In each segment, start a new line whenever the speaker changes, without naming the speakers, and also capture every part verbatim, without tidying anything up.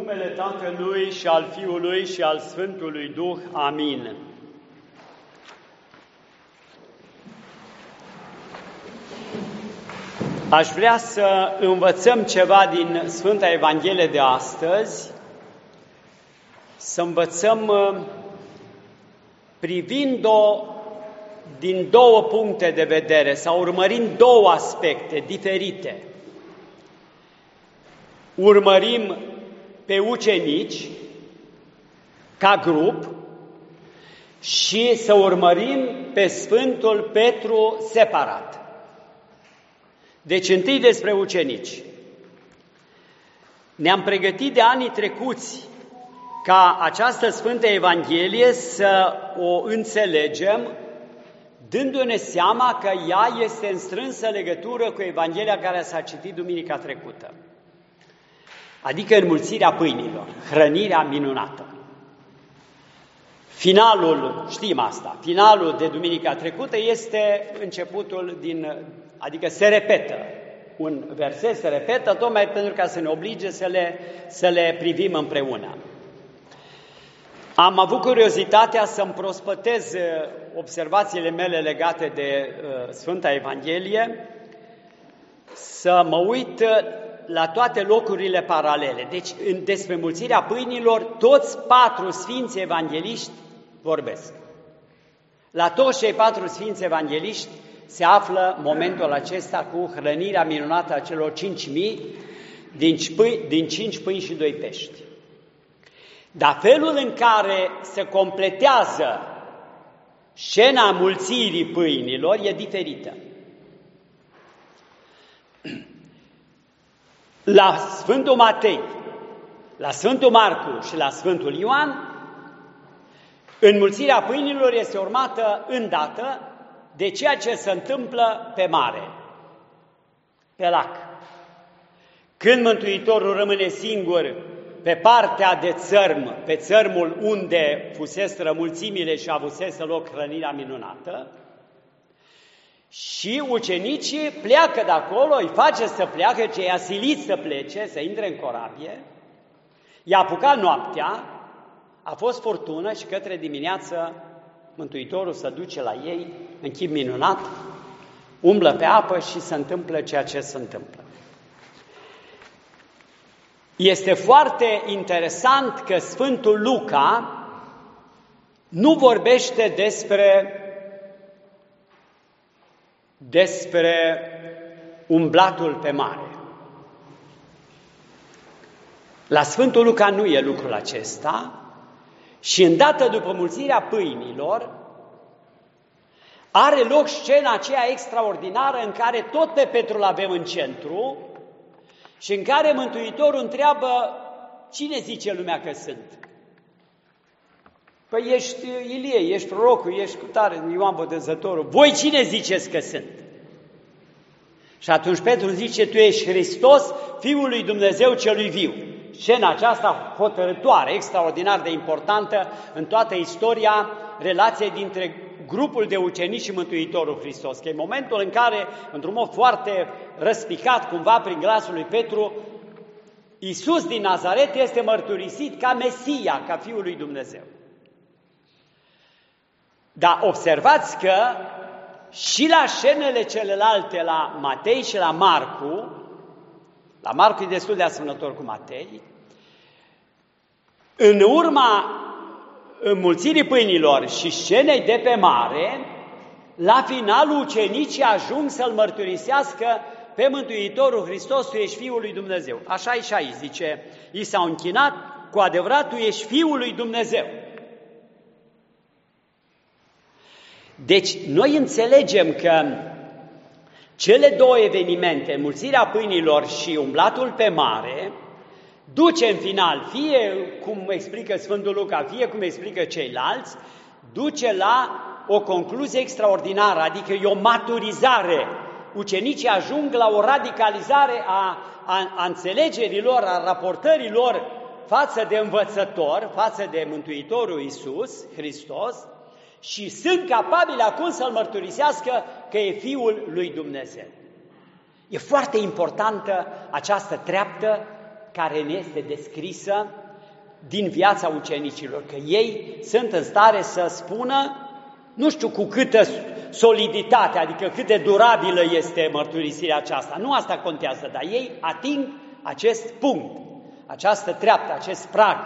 numele Tatălui și al Fiului și al Sfântului Duh. Amin. Aș vrea să învățăm ceva din Sfânta Evanghelie de astăzi, să învățăm privind-o din două puncte de vedere sau urmărind două aspecte diferite. Urmărim pe ucenici ca grup și să urmărim pe Sfântul Petru separat. Deci întâi despre ucenici. Ne-am pregătit de anii trecuți ca această Sfântă Evanghelie să o înțelegem, dându-ne seama că ea este în strânsă legătură cu Evanghelia care s-a citit duminica trecută. Adică înmulțirea pâinilor, hrănirea minunată. Finalul, știm asta, finalul de duminica trecută este începutul din, adică se repetă. Un verset se repetă, tocmai pentru ca să ne oblige să le, să le privim împreună. Am avut curiozitatea să-mi prospătez observațiile mele legate de uh, Sfânta Evanghelie, să mă uit la toate locurile paralele. Deci, în despre mulțirea pâinilor, toți patru sfinți evangeliști vorbesc. La toți cei patru sfinți evangeliști se află momentul acesta cu hrănirea minunată a celor cinci mii din cinci pâini și doi pești. Dar felul în care se completează scena mulțirii pâinilor e diferită. La Sfântul Matei, la Sfântul Marcu și la Sfântul Ioan, înmulțirea pâinilor este urmată îndată de ceea ce se întâmplă pe mare, pe lac. Când Mântuitorul rămâne singur pe partea de țărm, pe țărmul unde fuseseră mulțimile și avusese loc hrănirea minunată, și ucenicii pleacă de acolo, îi face să pleacă, ce i-a silit să plece, să intre în corabie, i-a apucat noaptea, a fost furtună și către dimineață Mântuitorul se duce la ei, în chip minunat, umblă pe apă și se întâmplă ceea ce se întâmplă. Este foarte interesant că Sfântul Luca nu vorbește despre, despre umblatul pe mare. La Sfântul Luca nu e lucrul acesta și îndată după mulțirea pâinilor are loc scena aceea extraordinară în care tot pe Petru l-avem în centru și în care Mântuitorul întreabă: cine zice lumea că sunt? Păi ești Ilie, ești prorocul, ești cutare, Ioan Botezătorul. Voi cine ziceți că sunt? Și atunci Petru zice: tu ești Hristos, Fiul lui Dumnezeu celui viu. Scena aceasta hotărătoare, extraordinar de importantă în toată istoria relației dintre grupul de ucenici și Mântuitorul Hristos. Că e momentul în care, într-un mod foarte răspicat, cumva prin glasul lui Petru, Iisus din Nazaret este mărturisit ca Mesia, ca Fiul lui Dumnezeu. Dar observați că și la scenele celelalte, la Matei și la Marcu, la Marcu e destul de asemănător cu Matei, în urma înmulțirii pâinilor și scenei de pe mare, la final ucenicii ajung să-L mărturisească pe Mântuitorul Hristos: tu ești Fiul lui Dumnezeu. Așa e și aici, zice, i s-au închinat: cu adevărat tu ești Fiul lui Dumnezeu. Deci noi înțelegem că cele două evenimente, înmulțirea pâinilor și umblatul pe mare, duce în final, fie cum explică Sfântul Luca, fie cum explică ceilalți, duce la o concluzie extraordinară, adică e o maturizare. Ucenicii ajung la o radicalizare a, a, a înțelegerilor, a raportărilor față de învățător, față de Mântuitorul Iisus Hristos, și sunt capabili acum să-L mărturisească că e Fiul lui Dumnezeu. E foarte importantă această treaptă care ne este descrisă din viața ucenicilor, că ei sunt în stare să spună, nu știu cu câtă soliditate, adică cât de durabilă este mărturisirea aceasta, nu asta contează, dar ei ating acest punct, această treaptă, acest prag.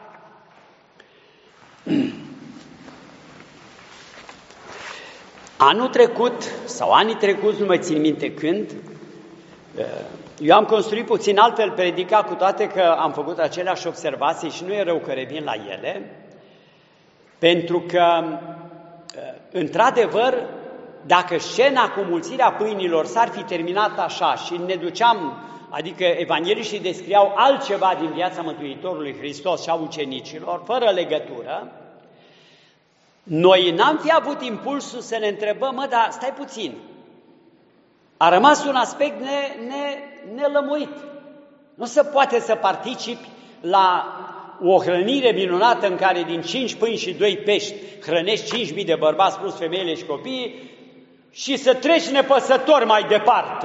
Anul trecut, sau anii trecuți, nu mai țin minte când, eu am construit puțin altfel predica, cu toate că am făcut aceleași observații și nu e rău că revin la ele, pentru că, într-adevăr, dacă scena cu mulțirea pâinilor s-ar fi terminat așa și ne duceam, adică evangheliștii descriau altceva din viața Mântuitorului Hristos și a ucenicilor, fără legătură, noi n-am fi avut impulsul să ne întrebăm, mă, dar stai puțin, a rămas un aspect ne, ne, nelămurit. Nu se poate să participi la o hrănire minunată în care din cinci pâini și doi pești hrănești cinci mii de bărbați plus femeile și copiii și să treci nepăsător mai departe.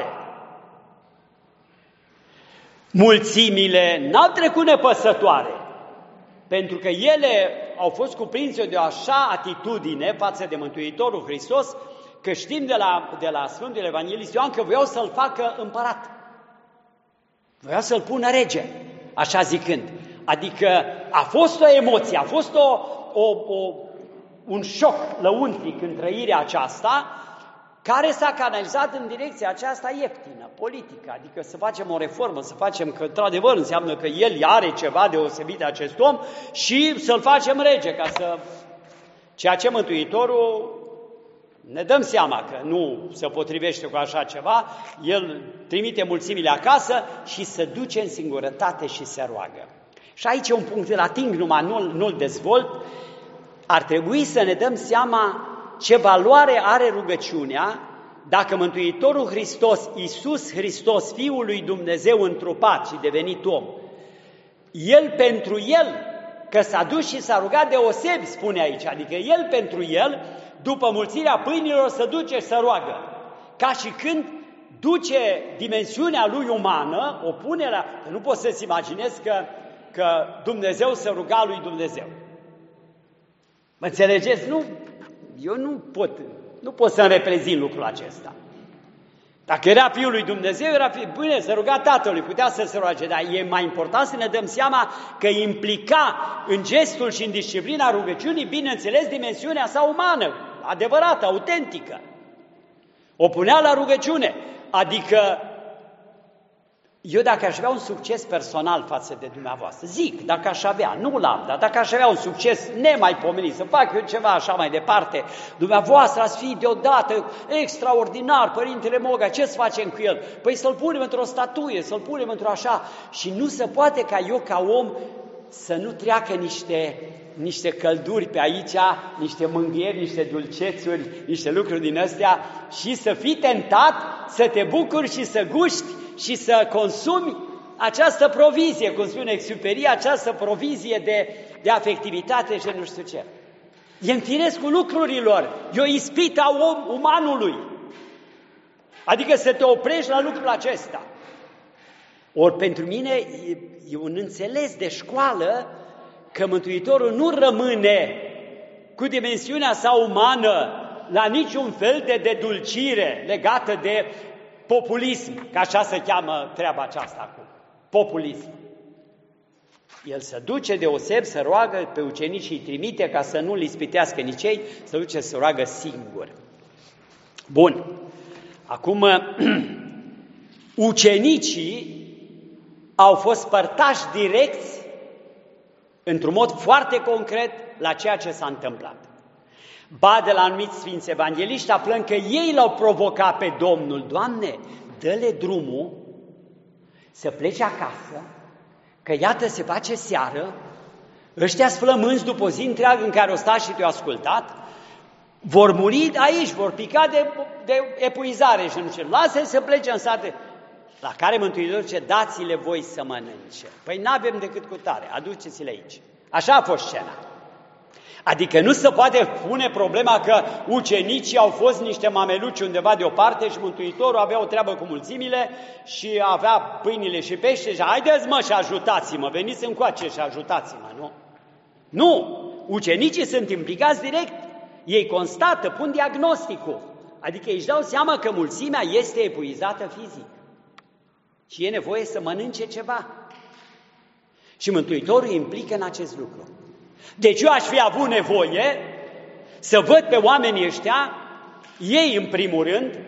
Mulțimile n-au trecut nepăsătoare, pentru că ele au fost cuprinse de o așa atitudine față de Mântuitorul Hristos, că știm de la, de la Sfântul Evanghelist Ioan că voiau să-l facă împărat. Voiau să-l pună rege, așa zicând. Adică a fost o emoție, a fost o, o, o, un șoc lăuntric în trăirea aceasta, care s-a canalizat în direcția aceasta ieftină, politică, adică să facem o reformă, să facem că, într-adevăr, înseamnă că el are ceva deosebit de acest om și să-l facem rege, ca să... Ceea ce Mântuitorul, ne dăm seama că nu se potrivește cu așa ceva, el trimite mulțimile acasă și se duce în singurătate și se roagă. Și aici e un punct, îl ating numai, nu-l, nu-l dezvolt, ar trebui să ne dăm seama ce valoare are rugăciunea dacă Mântuitorul Hristos, Iisus Hristos, Fiul lui Dumnezeu întrupat și devenit om, El pentru El, că s-a dus și s-a rugat deosebi, spune aici, adică El pentru El, după mulțirea pâinilor, se duce și se roagă, ca și când duce dimensiunea lui umană, o pune la... Nu poți să-ți imaginezi că, că Dumnezeu se ruga lui Dumnezeu. Mă înțelegeți? Nu... Eu nu pot, nu pot să-mi reprezint lucrul acesta. Dacă era Fiul lui Dumnezeu, era fi, bine, se ruga Tatălui, putea să se roage, dar e mai important să ne dăm seama că implica în gestul și în disciplina rugăciunii, bineînțeles, dimensiunea sa umană, adevărată, autentică. O punea la rugăciune, adică eu dacă aș avea un succes personal față de dumneavoastră, zic, dacă aș avea, nu l-am, dar dacă aș avea un succes nemaipomenit, să fac eu ceva așa mai departe, dumneavoastră ați fi deodată extraordinar, Părintele Moga, ce să facem cu el? Păi să-l punem într-o statuie, să-l punem într-o așa, și nu se poate ca eu ca om să nu treacă niște, niște călduri pe aici, niște mânghieri, niște dulcețuri, niște lucruri din astea și să fii tentat să te bucuri și să guști și să consumi această provizie, cum spune Exuperia, această provizie de, de afectivitate și nu știu ce. E în firescul lucrurilor, e o ispită a om, umanului. Adică să te oprești la lucrul acesta. Ori pentru mine e, e un înțeles de școală că Mântuitorul nu rămâne cu dimensiunea sa umană la niciun fel de dedulcire legată de populism, că așa se cheamă treaba aceasta acum, populism. El se duce deoseb, se roagă pe ucenici, îi trimite ca să nu-l ispitească nici ei, se duce să se roagă singur. Bun, acum ucenicii au fost părtași direcți, într-un mod foarte concret, la ceea ce s-a întâmplat. Ba de la anumiți sfinți evangeliști aflăm că ei l-au provocat pe Domnul. Doamne, dă-le drumul să plece acasă, că iată se face seară, ăștia-s flămânzi după o zi întreagă în care o sta și te-au ascultat, vor muri aici, vor pica de, de epuizare și nu știu, lasă-i să plece în sate. La care Mântuitorul zice, dați-le voi să mănânce. Păi n-avem decât cu tare, aduceți-le aici. Așa a fost scena. Adică nu se poate pune problema că ucenicii au fost niște mameluci undeva deoparte și Mântuitorul avea o treabă cu mulțimile și avea pâinile și pește și haideți mă și ajutați-mă, veniți încoace și ajutați-mă, nu? Nu! Ucenicii sunt implicați direct, ei constată, pun diagnosticul, adică își dau seama că mulțimea este epuizată fizic și e nevoie să mănânce ceva. Și Mântuitorul implică în acest lucru. Deci eu aș fi avut nevoie să văd pe oamenii ăștia, ei în primul rând,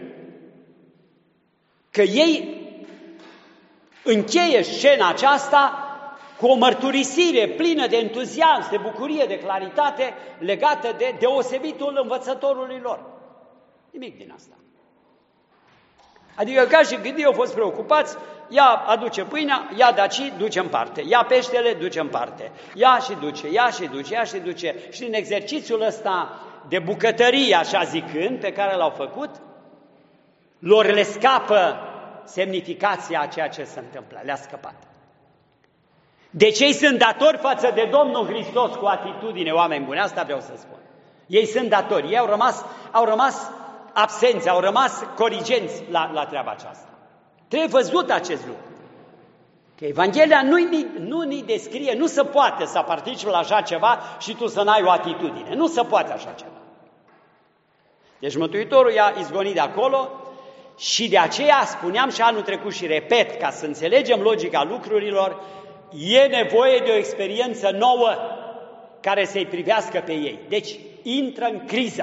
că ei încheie scena aceasta cu o mărturisire plină de entuziasm, de bucurie, de claritate, legată de deosebitul învățătorului lor. Nimic din asta. Adică ca și când ei au fost preocupați, ia aduce pâinea, ia daci, duce în parte, ia peștele, duce în parte, ia și duce, ia și duce, ia și duce. Și în exercițiul ăsta de bucătărie, așa zicând, pe care l-au făcut, lor le scapă semnificația a ceea ce se întâmplă, le-a scăpat. Deci ei sunt datori față de Domnul Hristos cu atitudine, oameni buni, asta vreau să spun. Ei sunt datori, ei au rămas, au rămas absenți, au rămas corigenți la, la treaba aceasta. Trebuie văzut acest lucru. Că Evanghelia nu nu ni descrie, nu se poate să participi la așa ceva și tu să n-ai o atitudine. Nu se poate așa ceva. Deci Mântuitorul i-a izgonit de acolo și de aceea spuneam și anul trecut și repet, ca să înțelegem logica lucrurilor, e nevoie de o experiență nouă care să-i privească pe ei. Deci intră în criză.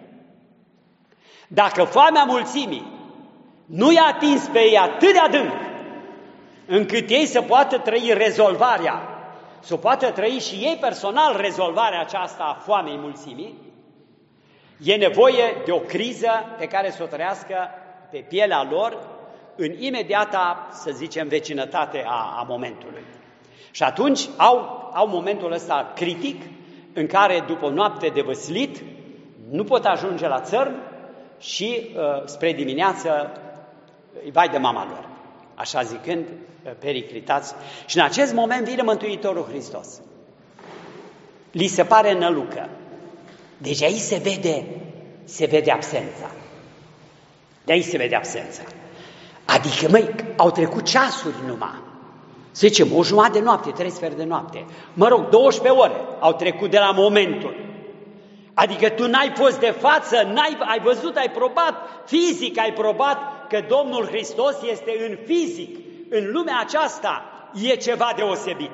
Dacă foamea mulțimii nu i-a atins pe ei atât de adânc, încât ei să poată trăi rezolvarea, să poată trăi și ei personal rezolvarea aceasta a foamei mulțimii, e nevoie de o criză pe care să o trăiască pe pielea lor în imediata, să zicem, vecinătate a, a momentului. Și atunci au, au momentul ăsta critic în care după o noapte de văslit nu pot ajunge la țărm și uh, spre dimineață îi vai de mama lor, așa zicând, periclitați. Și în acest moment vine Mântuitorul Hristos. Li se pare nălucă. Deci aici se vede, se vede absența. De aici se vede absența. Adică, măi, au trecut ceasuri numai. Să zicem, o jumătate de noapte, trei sfert de noapte. Mă rog, douăsprezece ore au trecut de la momentul. Adică tu n-ai fost de față, n-ai, ai văzut, ai probat, fizic ai probat că Domnul Hristos este în fizic, în lumea aceasta, e ceva deosebit.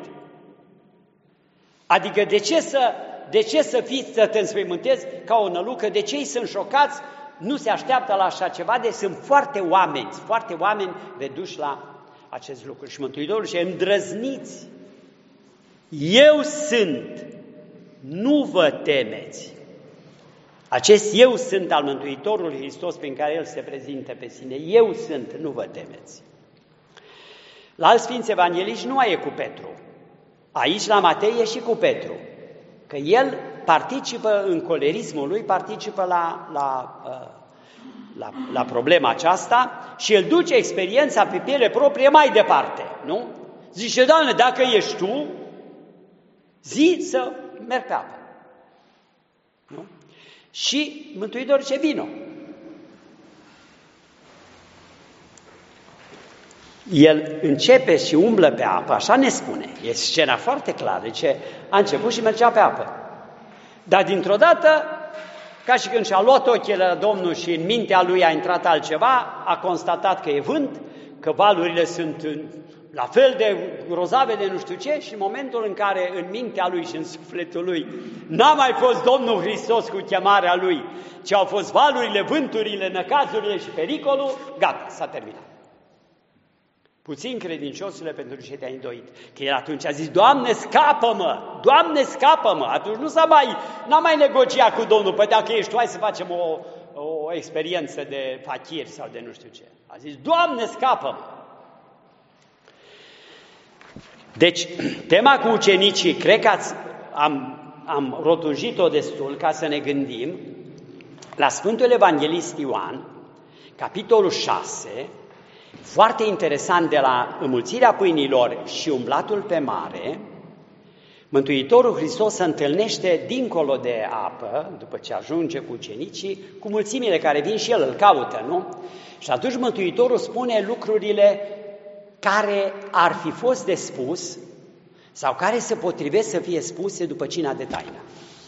Adică de ce să, de ce să fiți, să te înspăimântezi ca o nălucă, de ce ei sunt șocați, nu se așteaptă la așa ceva, de sunt foarte oameni, foarte oameni reduși la acest lucru. Și Mântuitorul și îndrăzniți, eu sunt, nu vă temeți. Acest eu sunt al Mântuitorului Hristos prin care El se prezintă pe sine. Eu sunt, nu vă temeți. La alți Sfinți Evangeliști nu mai e cu Petru. Aici la Matei e și cu Petru. Că el participă în colerismul lui, participă la, la, la, la problema aceasta și el duce experiența pe piele proprie mai departe. Nu? Zice, Doamne, dacă ești Tu, zi să merg pe apă. Nu? Și Mântuitorul ce vino. El începe și umblă pe apă, așa ne spune. E scena foarte clară, ce a început și mergea pe apă. Dar dintr-o dată, ca și când și-a luat ochii la Domnul și în mintea lui a intrat altceva, a constatat că e vânt, că valurile sunt la fel de grozave de nu știu ce și în momentul în care în mintea lui și în sufletul lui n-a mai fost Domnul Hristos cu chemarea lui, ci au fost valurile, vânturile, năcazurile și pericolul, gata, s-a terminat. Puțin credinciosule pentru ce te-ai îndoit. Că el atunci a zis, Doamne, scapă-mă! Doamne, scapă-mă! Atunci nu s-a mai, n-a mai negociat cu Domnul, păi dacă ești tu, hai să facem o, o experiență de fakir sau de nu știu ce. A zis, Doamne, scapă-mă! Deci, tema cu ucenicii, cred că ați, am, am rotunjit-o destul ca să ne gândim la Sfântul Evanghelist Ioan, capitolul șase, foarte interesant, de la înmulțirea pâinilor și umblatul pe mare, Mântuitorul Hristos se întâlnește dincolo de apă, după ce ajunge cu ucenicii, cu mulțimile care vin și El îl caută, nu? Și atunci Mântuitorul spune lucrurile care ar fi fost de spus sau care se potrivesc să fie spuse după cina de taină.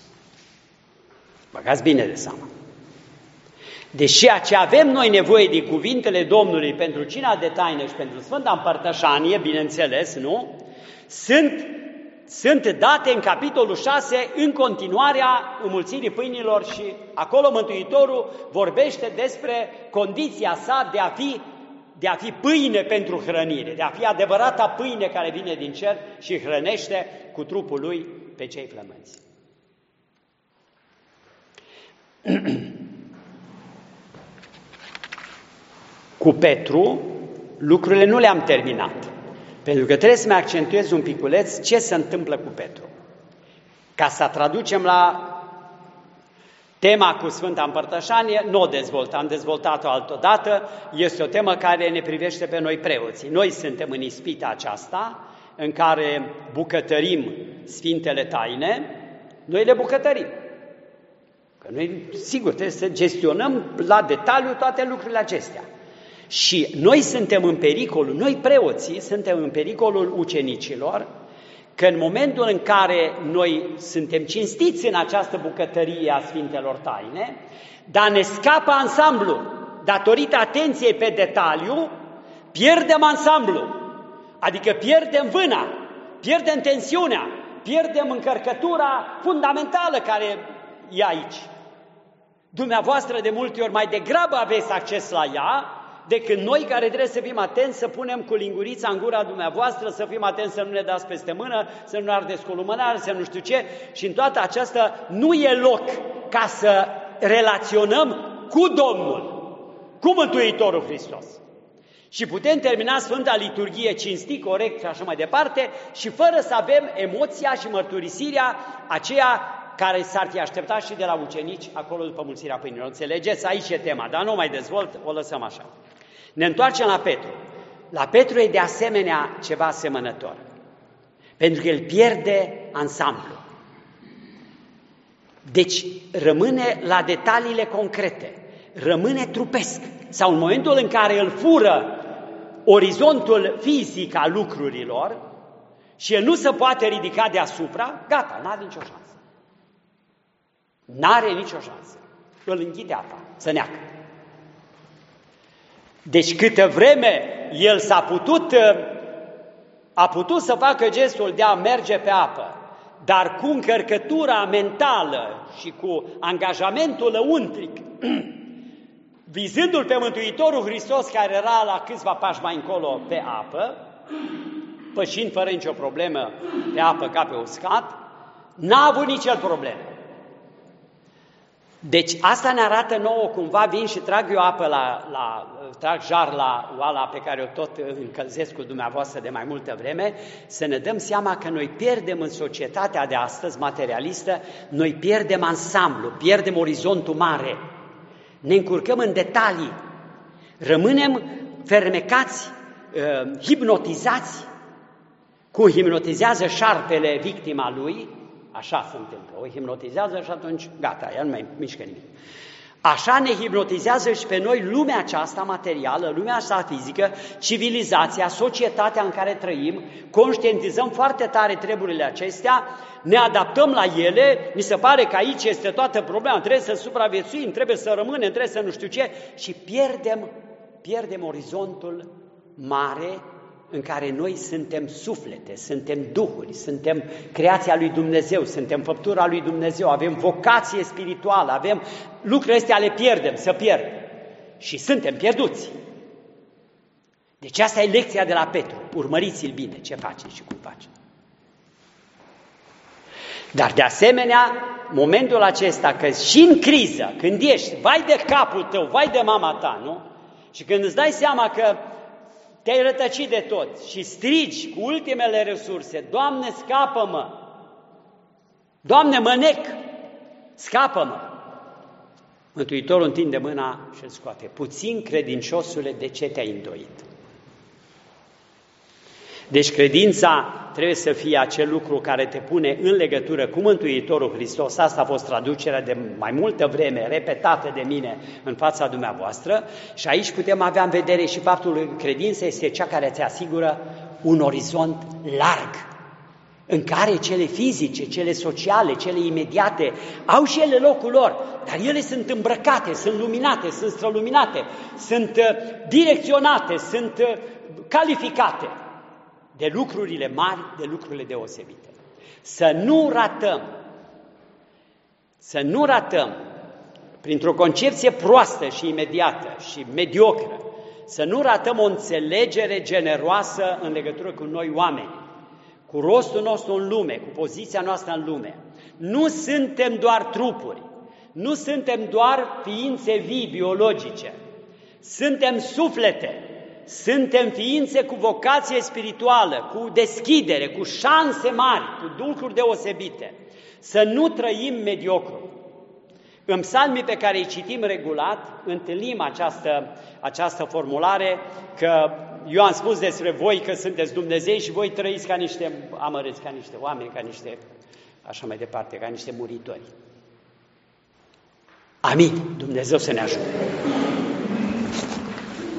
Băgați bine de seama. Deși ce avem noi nevoie din cuvintele Domnului pentru cina de taină și pentru Sfânta Împărtășanie, bineînțeles, nu? Sunt, sunt date în capitolul șase în continuarea înmulțirii pâinilor și acolo Mântuitorul vorbește despre condiția sa de a fi, de a fi pâine pentru hrănire, de a fi adevărata pâine care vine din cer și hrănește cu trupul Lui pe cei flămânzi. Cu Petru, lucrurile nu le-am terminat, pentru că trebuie să-mi accentuez un piculeț ce se întâmplă cu Petru. Ca să traducem la tema cu Sfânta Împărtășanie, nu o dezvolt, am dezvoltat-o altădată, este o temă care ne privește pe noi preoții. Noi suntem în ispita aceasta, în care bucătărim Sfintele Taine, noi le bucătărim. Că noi, sigur, trebuie să gestionăm la detaliu toate lucrurile acestea. Și noi suntem în pericolul, noi preoții suntem în pericolul ucenicilor, că în momentul în care noi suntem cinstiți în această bucătărie a Sfintelor Taine, dar ne scapă ansamblu, datorită atenției pe detaliu, pierdem ansamblu, adică pierdem vâna, pierdem tensiunea, pierdem încărcătura fundamentală care e aici. Dumneavoastră de multe ori mai degrabă aveți acces la ea, decât noi care trebuie să fim atenți să punem cu lingurița în gura dumneavoastră, să fim atenți să nu ne dați peste mână, să nu ne ardeți cu lumânare, să nu știu ce. Și în toată aceasta nu e loc ca să relaționăm cu Domnul, cu Mântuitorul Hristos. Și putem termina Sfânta Liturghie cinstit, corect și așa mai departe, și fără să avem emoția și mărturisirea aceea care s-ar fi așteptat și de la ucenici acolo după mulțirea pâinilor. Înțelegeți? Aici e tema, dar nu mai dezvolt, o lăsăm așa. Ne întoarcem la Petru. La Petru e de asemenea ceva asemănător, pentru că el pierde ansamblu. Deci rămâne la detaliile concrete, rămâne trupesc, sau în momentul în care îl fură orizontul fizic al lucrurilor și el nu se poate ridica deasupra, gata, n-are nicio șansă. N-are nicio șansă. Îl închide apa, să neacă. Deci câtă vreme el s-a putut, a putut să facă gestul de a merge pe apă, dar cu încărcătura mentală și cu angajamentul lăuntric, vizându-l pe Mântuitorul Hristos care era la câțiva pași mai încolo pe apă, pășind fără nicio problemă pe apă ca pe uscat, n-a avut nici el probleme. Deci asta ne arată nouă, cumva vin și trag eu apă la, la trag jar la oala pe care o tot încălzesc cu dumneavoastră de mai multă vreme, să ne dăm seama că noi pierdem în societatea de astăzi materialistă, noi pierdem ansamblu, pierdem orizontul mare, ne încurcăm în detalii, rămânem fermecați, uh, hipnotizați, cum hipnotizează șarpele victima lui. Așa se întâmplă, o hipnotizează și atunci gata, ea nu mai mișcă nimic. Așa ne hipnotizează și pe noi lumea aceasta materială, lumea asta fizică, civilizația, societatea în care trăim, conștientizăm foarte tare treburile acestea, ne adaptăm la ele, mi se pare că aici este toată problema, trebuie să supraviețuim, trebuie să rămânem, trebuie să nu știu ce, și pierdem, pierdem orizontul mare în care noi suntem suflete, suntem duhuri, suntem creația lui Dumnezeu, suntem făptura lui Dumnezeu, avem vocație spirituală, avem lucrurile astea, le pierdem, să pierd. Și suntem pierduți. Deci asta e lecția de la Petru. Urmăriți-l bine ce face și cum face. Dar de asemenea, momentul acesta, că și în criză, când ești, vai de capul tău, vai de mama ta, nu? Și când îți dai seama că te-ai rătăcit de tot și strigi cu ultimele resurse, Doamne, scapă-mă! Doamne, mă nec! Scapă-mă! Mântuitorul întinde mâna și îl scoate. Puțin credinciosule, de ce te-ai îndoit? Deci credința trebuie să fie acel lucru care te pune în legătură cu Mântuitorul Hristos. Asta a fost traducerea de mai multă vreme, repetată de mine în fața dumneavoastră. Și aici putem avea în vedere și faptul că credința este cea care îți asigură un orizont larg, în care cele fizice, cele sociale, cele imediate au și ele locul lor, dar ele sunt îmbrăcate, sunt luminate, sunt străluminate, sunt direcționate, sunt calificate de lucrurile mari, de lucrurile deosebite. Să nu ratăm, să nu ratăm, printr-o concepție proastă și imediată și mediocră, să nu ratăm o înțelegere generoasă în legătură cu noi oameni, cu rostul nostru în lume, cu poziția noastră în lume. Nu suntem doar trupuri, nu suntem doar ființe vii, biologice, suntem suflete, suntem ființe cu vocație spirituală, cu deschidere, cu șanse mari, cu lucruri deosebite. Să nu trăim mediocru. În psalmii pe care îi citim regulat, întâlnim această, această formulare că eu am spus despre voi că sunteți Dumnezei și voi trăiți ca niște amărâți, ca niște oameni, ca niște, așa mai departe, ca niște muritori. Amin. Dumnezeu să ne ajute.